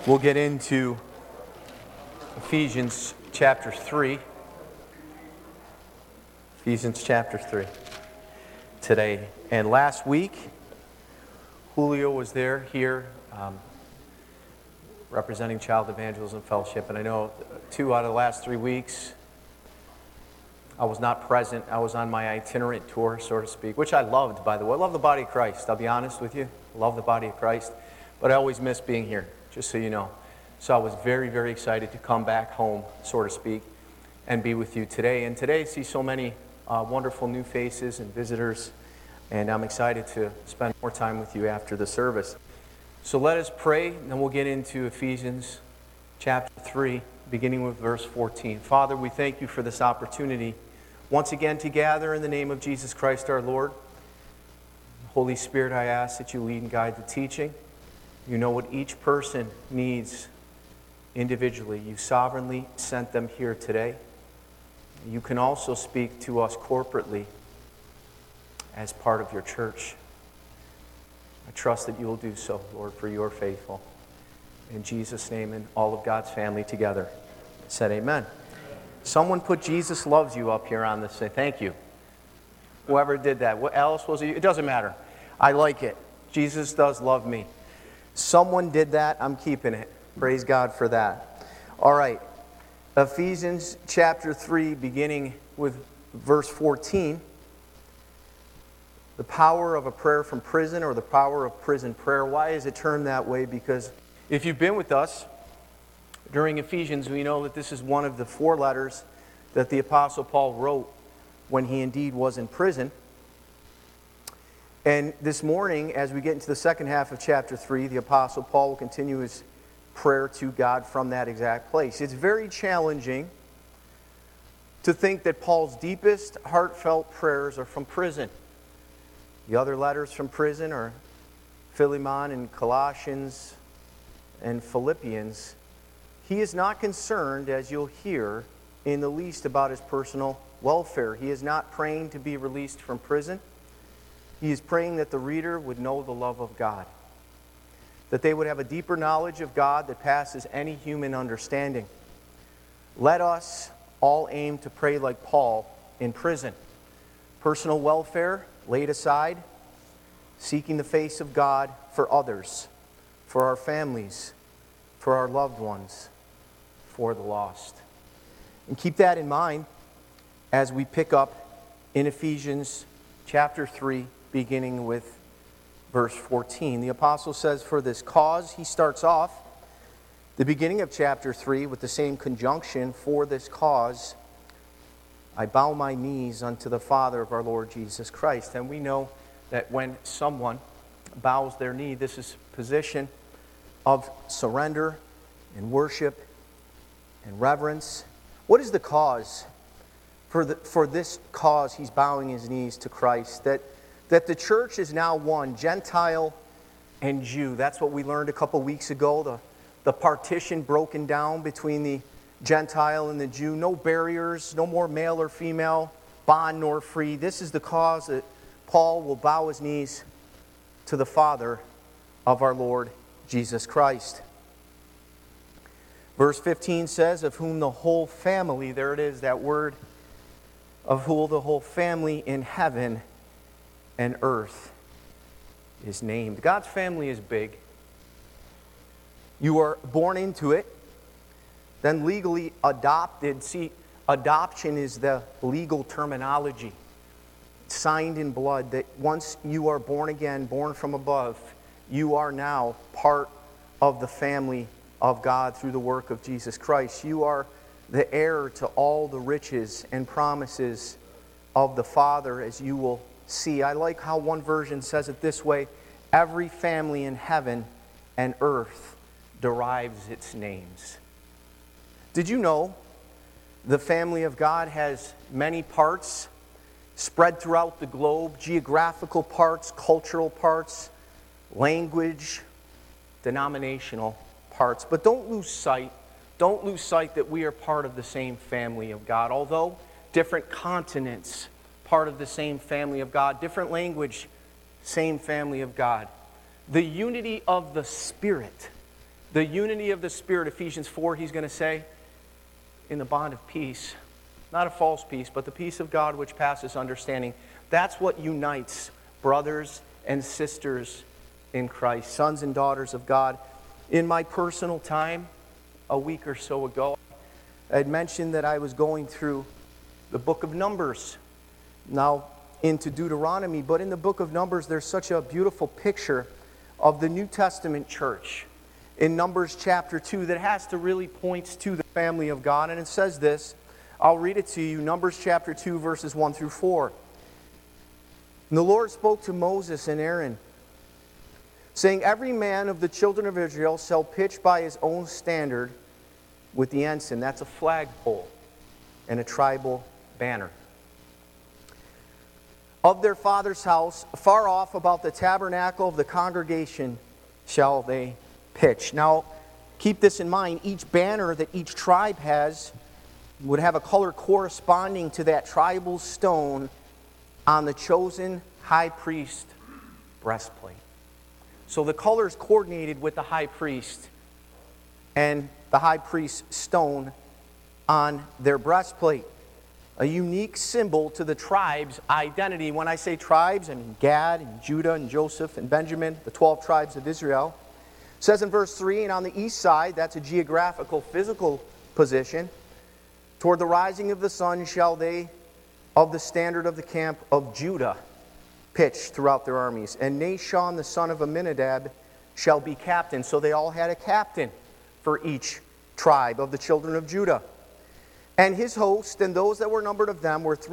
We'll get into Ephesians chapter 3. Ephesians chapter 3 today. And last week, Julio was here representing Child Evangelism Fellowship. And I know 2 out of the last 3 weeks, I was not present. I was on my itinerant tour, so to speak, which I loved, by the way. I love the body of Christ. I'll be honest with you. I love the body of Christ. But I always miss being here, just so you know. So I was very, very excited to come back home, so to speak, and be with you today. And today I see so many wonderful new faces and visitors, and I'm excited to spend more time with you after the service. So let us pray, and then we'll get into Ephesians chapter 3, beginning with verse 14. Father, we thank you for this opportunity once again to gather in the name of Jesus Christ our Lord. Holy Spirit, I ask that you lead and guide the teaching. You know what each person needs individually. You sovereignly sent them here today. You can also speak to us corporately as part of your church. I trust that you will do so, Lord, for you are faithful. In Jesus' name, and all of God's family together said amen. Someone put Jesus loves you up here on this. Say thank you. Whoever did that. What else was it? It doesn't matter. I like it. Jesus does love me. Someone did that. I'm keeping it. Praise God for that. All right. Ephesians chapter 3, beginning with verse 14. The power of a prayer from prison, or the power of prison prayer. Why is it termed that way? Because if you've been with us during Ephesians, we know that this is one of the 4 letters that the Apostle Paul wrote when he indeed was in prison. And this morning, as we get into the second half of chapter 3, the Apostle Paul will continue his prayer to God from that exact place. It's very challenging to think that Paul's deepest heartfelt prayers are from prison. The other letters from prison are Philemon and Colossians and Philippians. He is not concerned, as you'll hear, in the least about his personal welfare. He is not praying to be released from prison. He is praying that the reader would know the love of God, that they would have a deeper knowledge of God that passes any human understanding. Let us all aim to pray like Paul in prison. Personal welfare laid aside, seeking the face of God for others, for our families, for our loved ones, for the lost. And keep that in mind as we pick up in Ephesians chapter 3, beginning with verse 14. The apostle says, for this cause, he starts off the beginning of chapter 3 with the same conjunction, for this cause, I bow my knees unto the Father of our Lord Jesus Christ. And we know that when someone bows their knee, this is a position of surrender and worship and reverence. What is the cause? For this cause, he's bowing his knees to Christ. That the church is now one, Gentile and Jew. That's what we learned a couple weeks ago. The partition broken down between the Gentile and the Jew. No barriers, no more male or female, bond nor free. This is the cause that Paul will bow his knees to the Father of our Lord Jesus Christ. Verse 15 says, of whom the whole family, there it is, that word, of whom the whole family in heaven and earth is named. God's family is big. You are born into it, then legally adopted. See, adoption is the legal terminology. It's signed in blood that once you are born again, born from above, you are now part of the family of God through the work of Jesus Christ. You are the heir to all the riches and promises of the Father, as you will see. I like how one version says it this way: every family in heaven and earth derives its names. Did you know the family of God has many parts spread throughout the globe? Geographical parts, cultural parts, language, denominational parts. But don't lose sight that we are part of the same family of God. Although different continents, part of the same family of God, different language, same family of God. The unity of the Spirit The unity of the Spirit, Ephesians 4, he's going to say, in the bond of peace. Not a false peace, but the peace of God which passes understanding. That's what unites brothers and sisters in Christ, sons and daughters of God. In my personal time, a week or so ago, I had mentioned that I was going through the book of Numbers, now into Deuteronomy. But in the book of Numbers, there's such a beautiful picture of the New Testament church in Numbers chapter 2 that has to really point to the family of God. And it says this, I'll read it to you, Numbers chapter 2, verses 1 through 4. And the Lord spoke to Moses and Aaron, saying, every man of the children of Israel shall pitch by his own standard with the ensign. That's a flagpole and a tribal banner. Of their father's house, far off about the tabernacle of the congregation, shall they pitch. Now, keep this in mind. Each banner that each tribe has would have a color corresponding to that tribal stone on the chosen high priest breastplate. So the colors coordinated with the high priest and the high priest's stone on their breastplate. A unique symbol to the tribe's identity. When I say tribes, I mean Gad and Judah and Joseph and Benjamin, the 12 tribes of Israel. It says in verse 3, and on the east side, that's a geographical, physical position, toward the rising of the sun shall they of the standard of the camp of Judah pitch throughout their armies. And Nashon, the son of Amminadab, shall be captain. So they all had a captain for each tribe of the children of Judah. And his host and those that were numbered of them were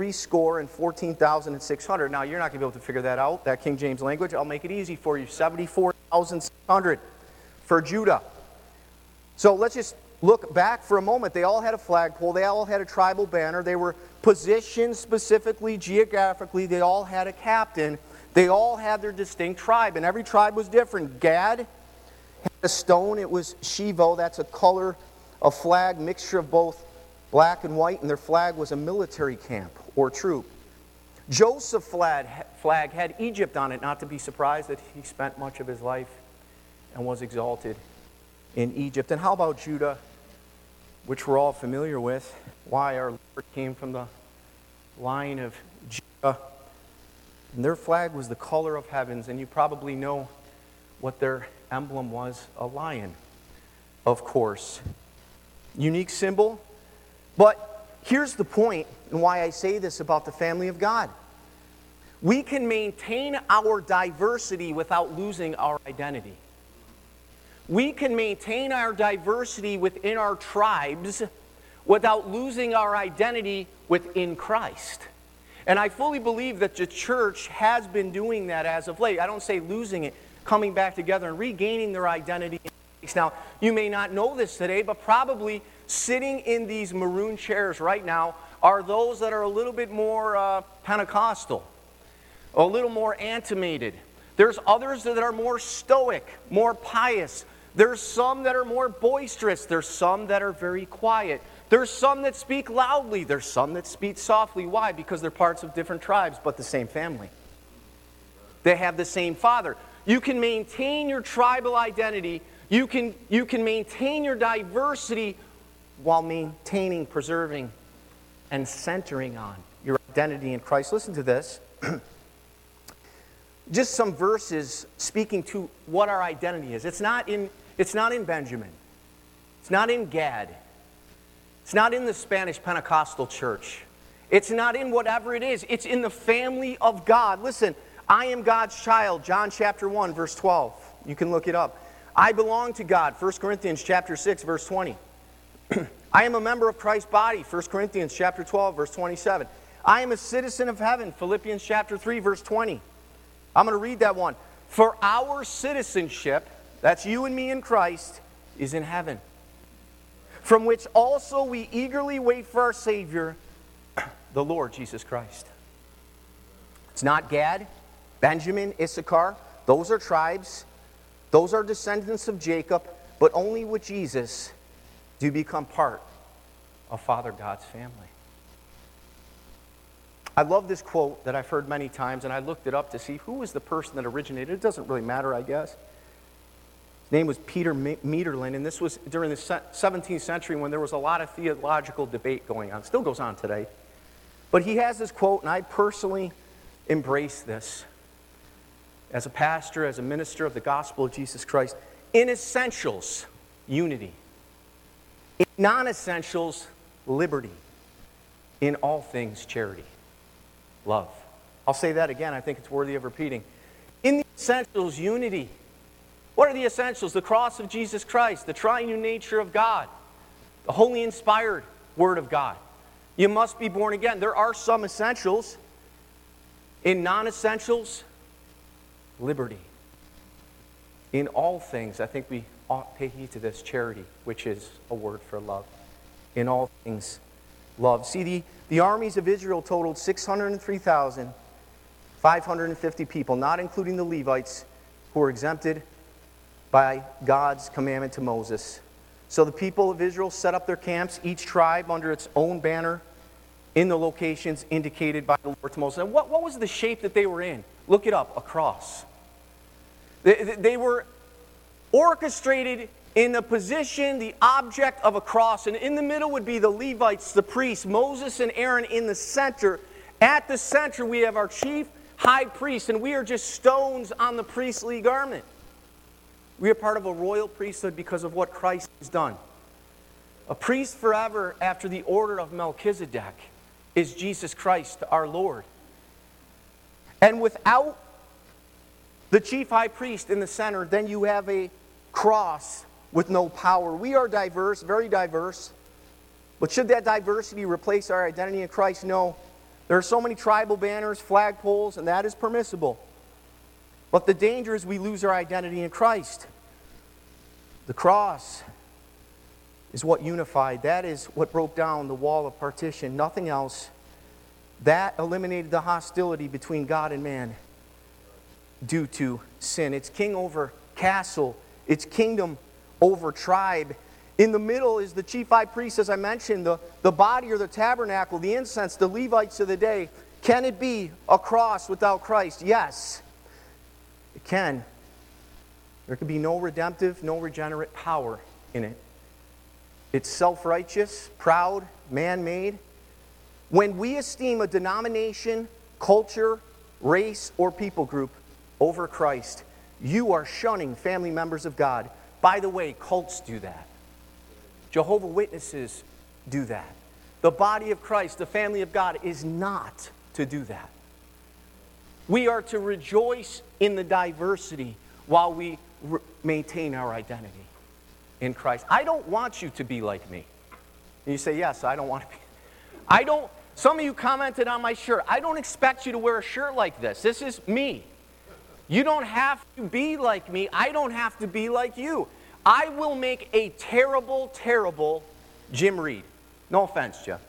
14,600. Now, you're not going to be able to figure that out, that King James language. I'll make it easy for you. 74,600 for Judah. So let's just look back for a moment. They all had a flagpole. They all had a tribal banner. They were positioned specifically, geographically. They all had a captain. They all had their distinct tribe, and every tribe was different. Gad had a stone. It was Shivo. That's a color, a flag, mixture of both black and white, and their flag was a military camp or troop. Joseph's flag had Egypt on it, not to be surprised that he spent much of his life and was exalted in Egypt. And how about Judah, which we're all familiar with? Why our Lord came from the line of Judah. And their flag was the color of heavens, and you probably know what their emblem was, a lion, of course. Unique symbol. But here's the point, and why I say this about the family of God. We can maintain our diversity without losing our identity. We can maintain our diversity within our tribes without losing our identity within Christ. And I fully believe that the church has been doing that as of late. I don't say losing it, coming back together and regaining their identity. Now, you may not know this today, but probably sitting in these maroon chairs right now are those that are a little bit more Pentecostal, a little more animated. There's others that are more stoic, more pious. There's some that are more boisterous. There's some that are very quiet. There's some that speak loudly. There's some that speak softly. Why? Because they're parts of different tribes, but the same family. They have the same father. You can maintain your tribal identity. You can maintain your diversity while maintaining, preserving, and centering on your identity in Christ. Listen to this. Just some verses speaking to what our identity is. It's not in Benjamin. It's not in Gad. It's not in the Spanish Pentecostal church. It's not in whatever it is. It's in the family of God. Listen, I am God's child, John chapter 1, verse 12. You can look it up. I belong to God, 1 Corinthians chapter 6, verse 20. I am a member of Christ's body, 1 Corinthians chapter 12, verse 27. I am a citizen of heaven, Philippians chapter 3, verse 20. I'm going to read that one. For our citizenship, that's you and me in Christ, is in heaven, from which also we eagerly wait for our Savior, the Lord Jesus Christ. It's not Gad, Benjamin, Issachar. Those are tribes. Those are descendants of Jacob. But only with Jesus do you become part of Father God's family. I love this quote that I've heard many times, and I looked it up to see who was the person that originated. It doesn't really matter, I guess. His name was Peter Meterlin, and this was during the 17th century when there was a lot of theological debate going on. It still goes on today. But he has this quote, and I personally embrace this as a pastor, as a minister of the gospel of Jesus Christ. In essentials, unity. In non-essentials, liberty. In all things, charity. Love. I'll say that again. I think it's worthy of repeating. In the essentials, unity. What are the essentials? The cross of Jesus Christ, the triune nature of God, the holy inspired Word of God. You must be born again. There are some essentials. In non-essentials, liberty. In all things, I think we ought to pay heed to this, charity, which is a word for love. In all things, love. See, the armies of Israel totaled 603,550 people, not including the Levites, who were exempted by God's commandment to Moses. So the people of Israel set up their camps, each tribe under its own banner, in the locations indicated by the Lord to Moses. And what was the shape that they were in? Look it up, a cross. They were orchestrated in the position, the object of a cross. And in the middle would be the Levites, the priests, Moses and Aaron in the center. At the center we have our chief high priest, and we are just stones on the priestly garment. We are part of a royal priesthood because of what Christ has done. A priest forever after the order of Melchizedek is Jesus Christ, our Lord. And without the chief high priest in the center, then you have a cross with no power. We are diverse, very diverse. But should that diversity replace our identity in Christ? No. There are so many tribal banners, flagpoles, and that is permissible. But the danger is we lose our identity in Christ. The cross is what unified. That is what broke down the wall of partition. Nothing else. That eliminated the hostility between God and man due to sin. It's king over castle. It's kingdom over tribe. In the middle is the chief high priest, as I mentioned, the body or the tabernacle, the incense, the Levites of the day. Can it be a cross without Christ? Yes. It can. There can be no redemptive, no regenerate power in it. It's self-righteous, proud, man-made. When we esteem a denomination, culture, race, or people group over Christ, you are shunning family members of God. By the way, cults do that. Jehovah's Witnesses do that. The body of Christ, the family of God, is not to do that. We are to rejoice in the diversity while we maintain our identity in Christ. I don't want you to be like me. And you say, yes, I don't want to be. Some of you commented on my shirt. I don't expect you to wear a shirt like this. This is me. You don't have to be like me. I don't have to be like you. I will make a terrible, terrible Jim Reed. No offense, Jeff.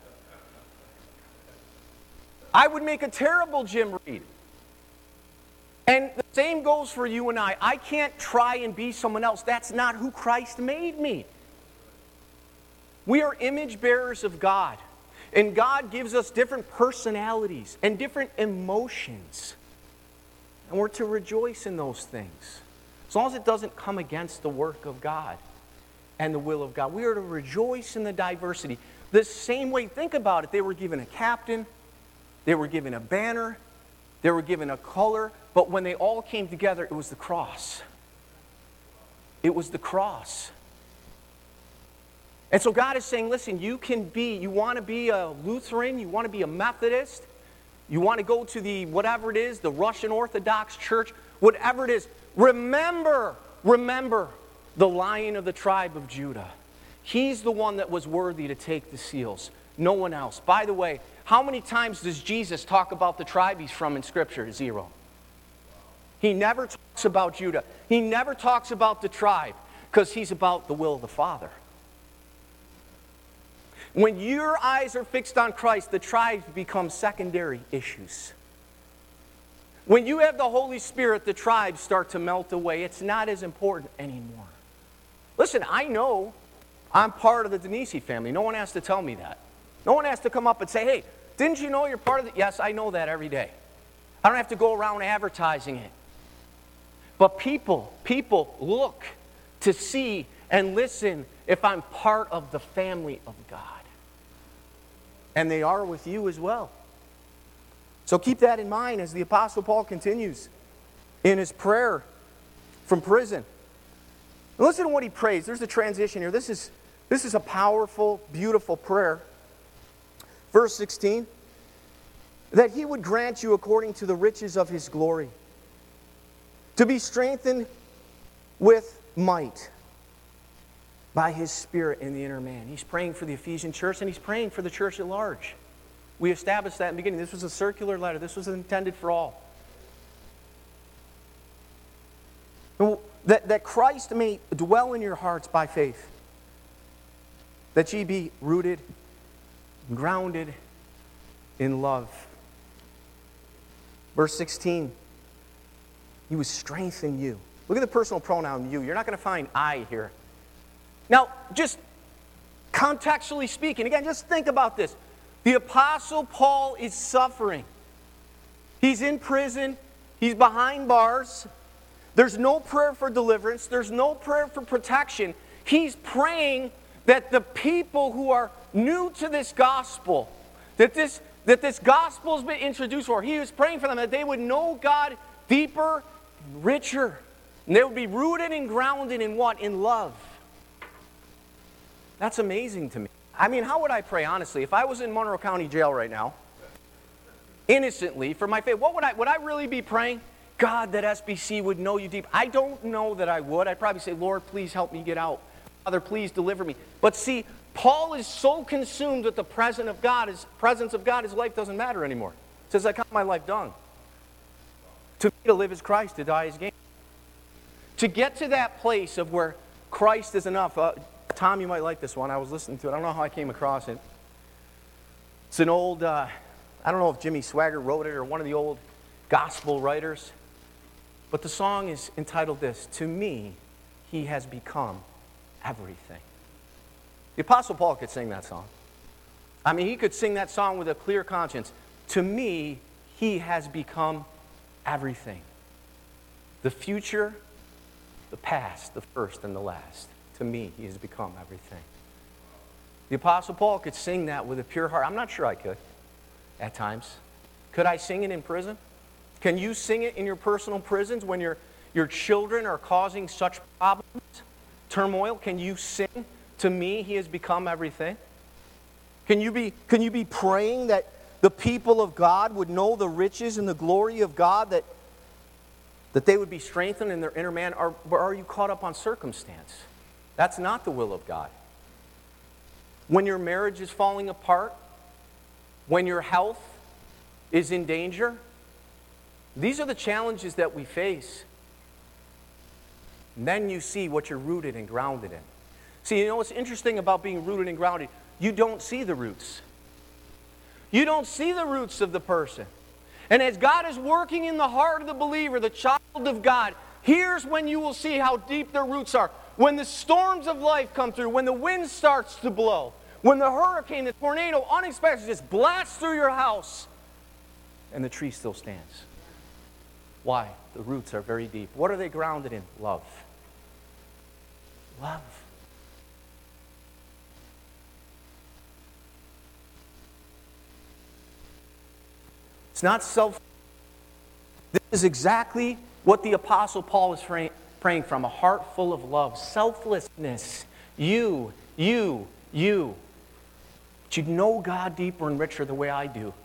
I would make a terrible Jim Reed. And the same goes for you and I. I can't try and be someone else. That's not who Christ made me. We are image bearers of God. And God gives us different personalities and different emotions. And we're to rejoice in those things. As long as it doesn't come against the work of God and the will of God. We are to rejoice in the diversity. The same way, think about it, they were given a captain, they were given a banner, they were given a color, but when they all came together, it was the cross. It was the cross. And so God is saying, listen, you want to be a Lutheran, you want to be a Methodist, you want to go to the whatever it is, the Russian Orthodox Church, whatever it is, remember the Lion of the tribe of Judah. He's the one that was worthy to take the seals. No one else. By the way, how many times does Jesus talk about the tribe he's from in Scripture? 0. He never talks about Judah. He never talks about the tribe because he's about the will of the Father. When your eyes are fixed on Christ, the tribes become secondary issues. When you have the Holy Spirit, the tribes start to melt away. It's not as important anymore. Listen, I know I'm part of the Denisi family. No one has to tell me that. No one has to come up and say, hey, didn't you know you're part of the... Yes, I know that every day. I don't have to go around advertising it. But people look to see and listen if I'm part of the family of God. And they are with you as well. So keep that in mind as the Apostle Paul continues in his prayer from prison. Listen to what he prays. There's a transition here. This is a powerful, beautiful prayer. Verse 16, that he would grant you according to the riches of his glory, to be strengthened with might by his Spirit in the inner man. He's praying for the Ephesian church, and he's praying for the church at large. We established that in the beginning. This was a circular letter. This was intended for all. That Christ may dwell in your hearts by faith, that ye be rooted, grounded in love. Verse 16, he would strengthen you. Look at the personal pronoun you. You're not going to find I here. Now, just contextually speaking, again, just think about this. The Apostle Paul is suffering. He's in prison. He's behind bars. There's no prayer for deliverance. There's no prayer for protection. He's praying that the people who are new to this gospel, that this gospel has been introduced for, he was praying for them that they would know God deeper and richer. And they would be rooted and grounded in what? In love. That's amazing to me. I mean, how would I pray, honestly? If I was in Monroe County Jail right now, innocently, for my faith, would I really be praying? God, that SBC would know you deep. I don't know that I would. I'd probably say, Lord, please help me get out. Father, please deliver me. But see, Paul is so consumed with the presence of God, his life doesn't matter anymore. He says, I count my life done. To me, to live is Christ, to die is gain. To get to that place of where Christ is enough. Tom, you might like this one. I was listening to it. I don't know how I came across it. It's an old, I don't know if Jimmy Swaggart wrote it or one of the old gospel writers. But the song is entitled this, To Me, He Has Become Everything. The Apostle Paul could sing that song. I mean, he could sing that song with a clear conscience. To me, He has become everything. The future, the past, the first, and the last. To me, He has become everything. The Apostle Paul could sing that with a pure heart. I'm not sure I could at times. Could I sing it in prison? Can you sing it in your personal prisons when your children are causing such problems, turmoil? Can you sing, to me, He has become everything? Can you be praying that the people of God would know the riches and the glory of God, that they would be strengthened in their inner man? Or are you caught up on circumstance? That's not the will of God. When your marriage is falling apart, when your health is in danger, these are the challenges that we face. And then you see what you're rooted and grounded in. See, you know what's interesting about being rooted and grounded? You don't see the roots. You don't see the roots of the person. And as God is working in the heart of the believer, the child of God, here's when you will see how deep their roots are. When the storms of life come through, when the wind starts to blow, when the hurricane, the tornado, unexpectedly just blasts through your house, and the tree still stands. Why? The roots are very deep. What are they grounded in? Love. Love. It's not self. This is exactly what the Apostle Paul is praying from. A heart full of love. Selflessness. You. But you know God deeper and richer the way I do.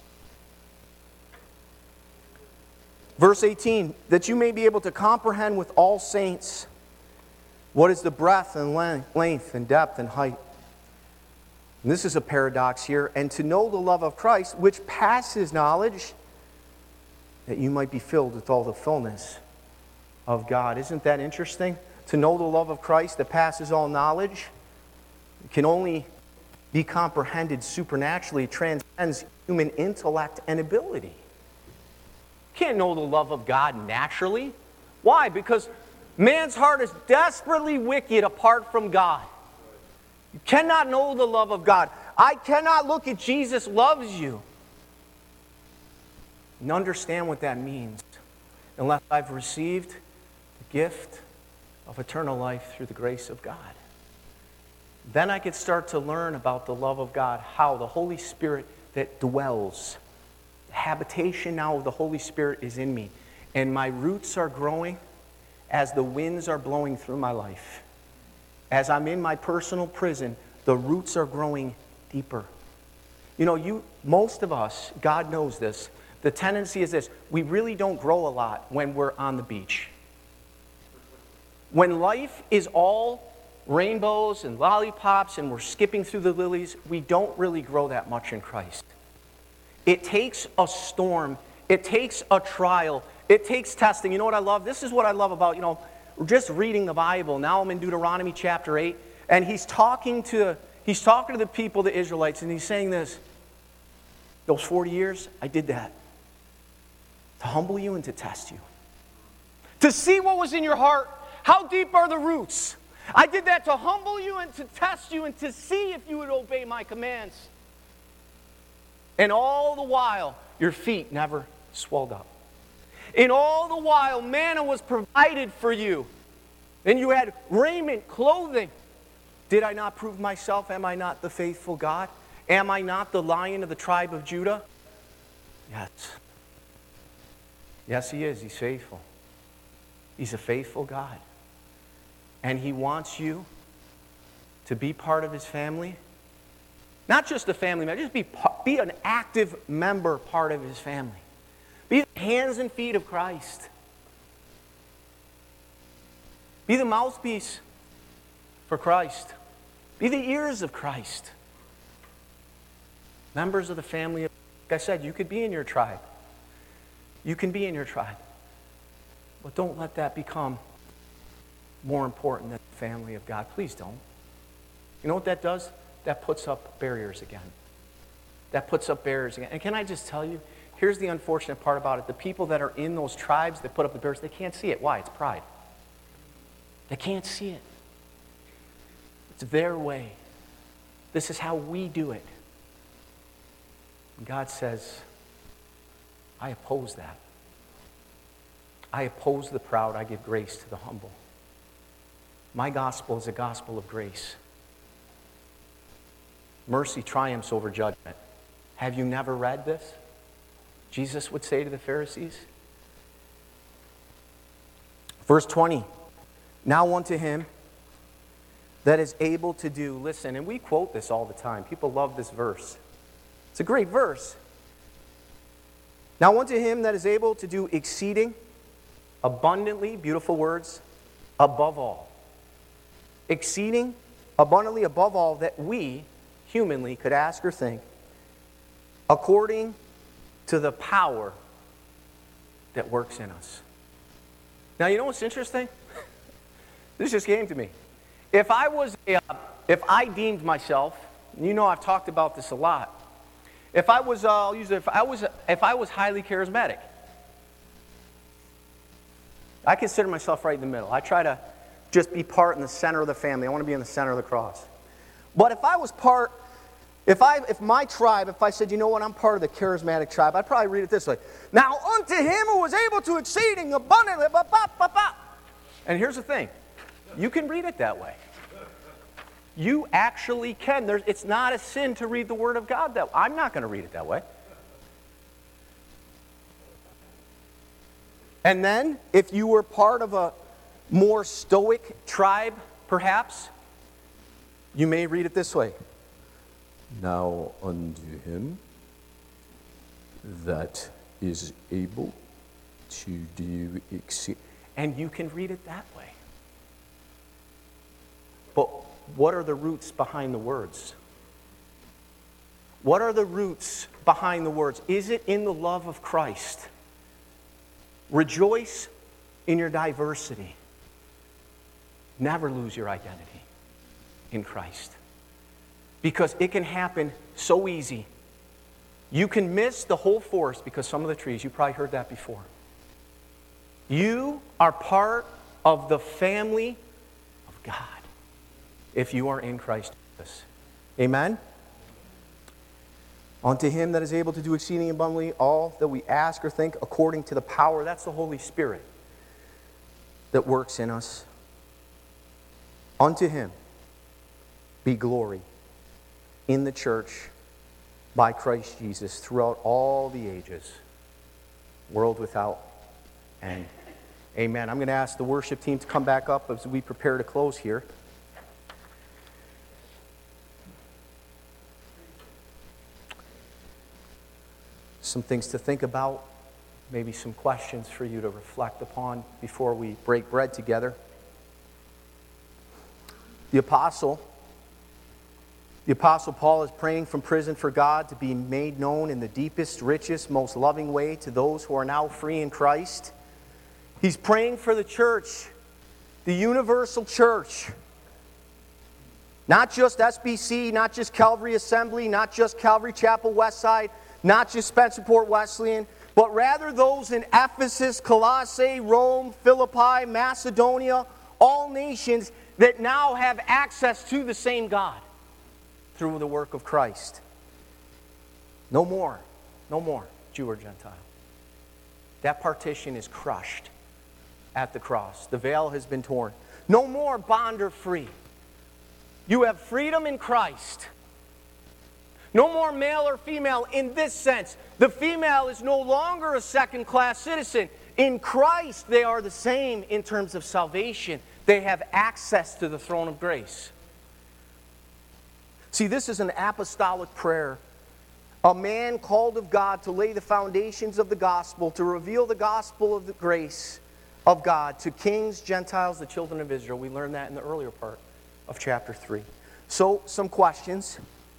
Verse 18, that you may be able to comprehend with all saints what is the breadth and length and depth and height. And this is a paradox here. And to know the love of Christ, which passes knowledge, that you might be filled with all the fullness of God. Isn't that interesting? To know the love of Christ that passes all knowledge, it can only be comprehended supernaturally. It transcends human intellect and ability. You can't know the love of God naturally. Why? Because man's heart is desperately wicked apart from God. You cannot know the love of God. I cannot look at Jesus loves you and understand what that means unless I've received the gift of eternal life through the grace of God. Then I could start to learn about the love of God, how the Holy Spirit that dwells, the habitation now of the Holy Spirit is in me, and my roots are growing as the winds are blowing through my life. As I'm in my personal prison, the roots are growing deeper. You know, most of us, God knows this, the tendency is this: we really don't grow a lot when we're on the beach. When life is all rainbows and lollipops and we're skipping through the lilies, we don't really grow that much in Christ. It takes a storm. It takes a trial. It takes testing. You know what I love? This is what I love about, just reading the Bible. Now I'm in Deuteronomy chapter 8, and he's talking to the people, the Israelites, and he's saying this: those 40 years, I did that to humble you and to test you, to see what was in your heart. How deep are the roots? I did that to humble you and to test you and to see if you would obey my commands. And all the while, your feet never swelled up. And all the while, manna was provided for you. And you had raiment, clothing. Did I not prove myself? Am I not the faithful God? Am I not the Lion of the tribe of Judah? Yes. Yes, He is. He's faithful. He's a faithful God. And He wants you to be part of His family. Not just a family member, just be an active member, part of His family. Be the hands and feet of Christ. Be the mouthpiece for Christ. Be the ears of Christ. Members of the family. Like I said, you could be in your tribe. You can be in your tribe. But don't let that become more important than the family of God. Please don't. You know what that does? That puts up barriers again. That puts up barriers again. And can I just tell you, here's the unfortunate part about it. The people that are in those tribes that put up the barriers, they can't see it. Why? It's pride. They can't see it. It's their way. This is how we do it. And God says, I oppose that. I oppose the proud. I give grace to the humble. My gospel is a gospel of grace. Mercy triumphs over judgment. Have you never read this? Jesus would say to the Pharisees. Verse 20. Now unto Him that is able to do. Listen, and we quote this all the time. People love this verse. It's a great verse. Now unto Him that is able to do exceeding, abundantly, beautiful words, above all. Exceeding, abundantly, above all that we, humanly, could ask or think, according to the power that works in us. Now, you know what's interesting? This just came to me. If I deemed myself, and you know I've talked about this a lot, if I was highly charismatic, I consider myself right in the middle. I try to just be part in the center of the family. I want to be in the center of the cross. But if I was part, if my tribe, if I said, you know what, I'm part of the charismatic tribe, I'd probably read it this way. Now unto Him who was able to exceeding abundantly, and here's the thing. You can read it that way. You actually can. It's not a sin to read the Word of God that way. I'm not going to read it that way. And then, if you were part of a more stoic tribe, perhaps, you may read it this way. Now unto Him that is able to do exceeding. And you can read it that way. But what are the roots behind the words? What are the roots behind the words? Is it in the love of Christ? Rejoice in your diversity. Never lose your identity in Christ. Because it can happen so easy. You can miss the whole forest because some of the trees, you probably heard that before. You are part of the family of God if you are in Christ Jesus. Amen? Unto Him that is able to do exceeding abundantly all that we ask or think according to the power, that's the Holy Spirit that works in us. Unto him be glory in the church by Christ Jesus throughout all the ages, world without end. Amen. I'm going to ask the worship team to come back up as we prepare to close here. Some things to think about, maybe some questions for you to reflect upon before we break bread together. The Apostle Paul is praying from prison for God to be made known in the deepest, richest, most loving way to those who are now free in Christ. He's praying for the church, the universal church. Not just SBC, not just Calvary Assembly, not just Calvary Chapel Westside, not just Spencerport Wesleyan, but rather those in Ephesus, Colossae, Rome, Philippi, Macedonia, all nations that now have access to the same God through the work of Christ. No more Jew or Gentile. That partition is crushed at the cross. The veil has been torn. No more bond or free. You have freedom in Christ. No more male or female in this sense. The female is no longer a second-class citizen. In Christ, they are the same in terms of salvation. They have access to the throne of grace. See, this is an apostolic prayer. A man called of God to lay the foundations of the gospel, to reveal the gospel of the grace of God to kings, Gentiles, the children of Israel. We learned that in the earlier part of chapter 3. So, some questions.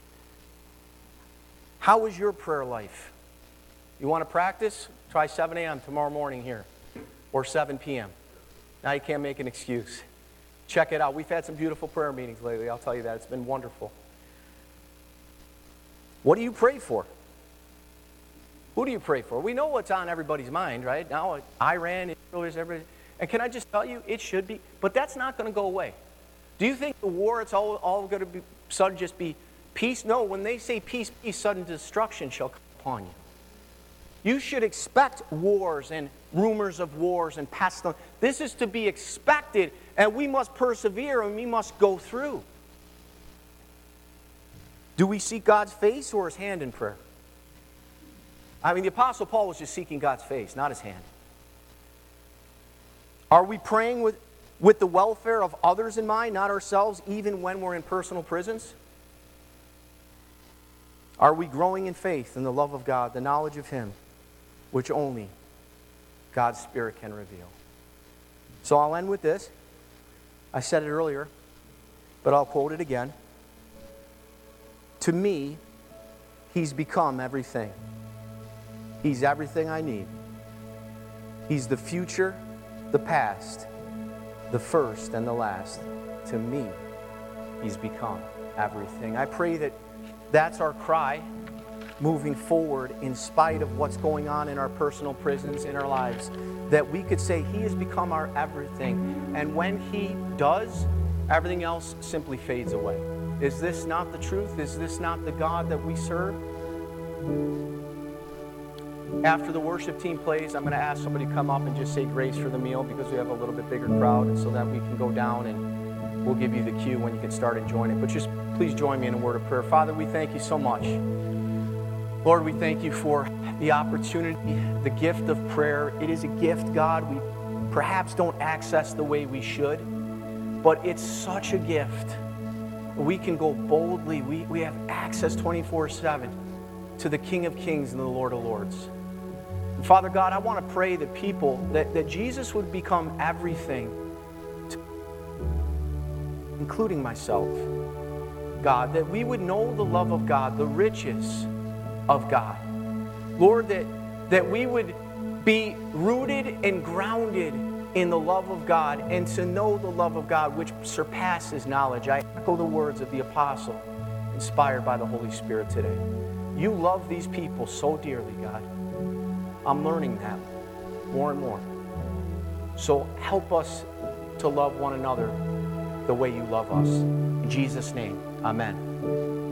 How is your prayer life? You want to practice? Try 7 a.m. tomorrow morning here, or 7 p.m. Now you can't make an excuse. Check it out. We've had some beautiful prayer meetings lately, I'll tell you that. It's been wonderful. What do you pray for? Who do you pray for? We know what's on everybody's mind, right? Now, Iran, Israel, everybody. And can I just tell you, it should be, but that's not going to go away. Do you think the war, it's all going to be sudden just be peace? No, when they say peace, peace, sudden destruction shall come upon you. You should expect wars and rumors of wars and pestilence. This is to be expected, and we must persevere and we must go through. Do we seek God's face or His hand in prayer? I mean, the Apostle Paul was just seeking God's face, not His hand. Are we praying with the welfare of others in mind, not ourselves, even when we're in personal prisons? Are we growing in faith in the love of God, the knowledge of Him, which only God's Spirit can reveal? So I'll end with this. I said it earlier, but I'll quote it again. To me, He's become everything. He's everything I need. He's the future, the past, the first and the last. To me, He's become everything. I pray that that's our cry moving forward in spite of what's going on in our personal prisons, in our lives, that we could say He has become our everything. And when He does, everything else simply fades away. Is this not the truth? Is this not the God that we serve? After the worship team plays, I'm going to ask somebody to come up and just say grace for the meal because we have a little bit bigger crowd, and so that we can go down and we'll give you the cue when you can start enjoying it. But just please join me in a word of prayer. Father, we thank You so much. Lord, we thank You for the opportunity, the gift of prayer. It is a gift, God, we perhaps don't access the way we should, but it's such a gift. We can go boldly. We have access 24/7 to the King of Kings and the Lord of Lords. And Father God, I want to pray that people, that Jesus would become everything, including myself. God, that we would know the love of God, the riches of God. Lord, that we would be rooted and grounded in the love of God, and to know the love of God which surpasses knowledge. I echo the words of the apostle inspired by the Holy Spirit today. You love these people so dearly, God. I'm learning that more and more. So help us to love one another the way You love us. In Jesus' name, amen.